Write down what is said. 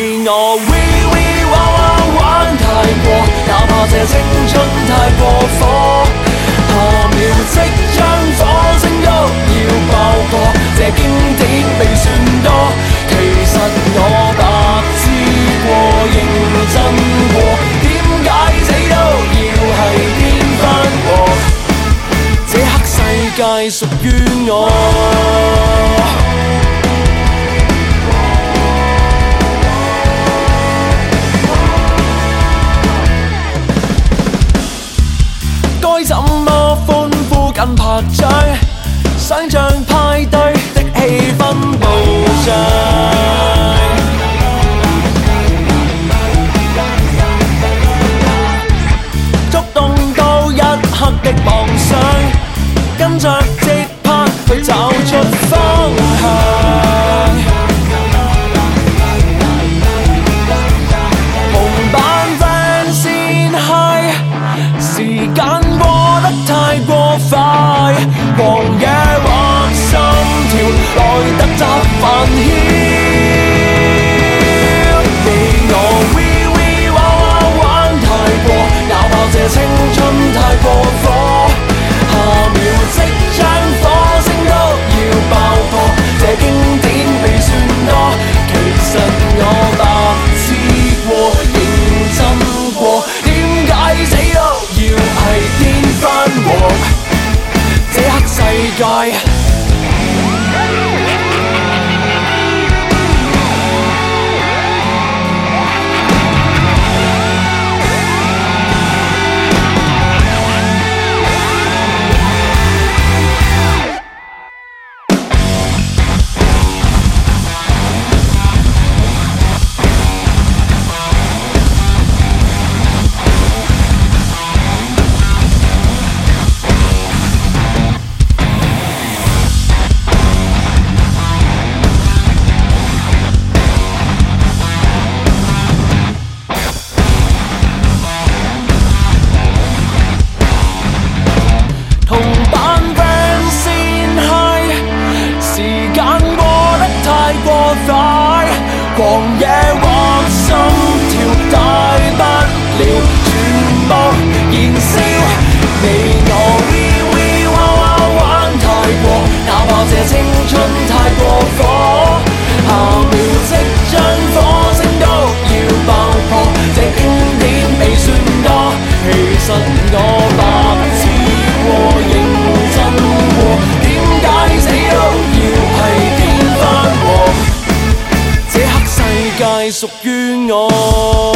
你我 we 玩太过，哪怕這青春太過火，下秒即將火星都要爆破，這經典未算多，其實我白知過，認真過，點解死都要係天翻鑊？這刻世界屬於我。該怎麼歡呼緊拍掌，想像派對的氣氛暴漲，觸動到一刻的妄想，跟着節拍去找出方向。紅版 friend 先嗨，時間過得太過快，狂野或心跳來得雜煩囂。你我 we 玩太過，哪怕這青春太過火，下秒即將火星都要爆破，這經典未算多，其實我白知過，認真過，點解死都要係天翻鑊？這刻世界。狂野或心跳大不了，全部燃燒。你我 we 玩太過，哪怕這青春太過火，下秒即將火星都要爆破，這經典未算多，其實我白知過，認真過，點解死都要係天翻鑊？這刻世界屬於我。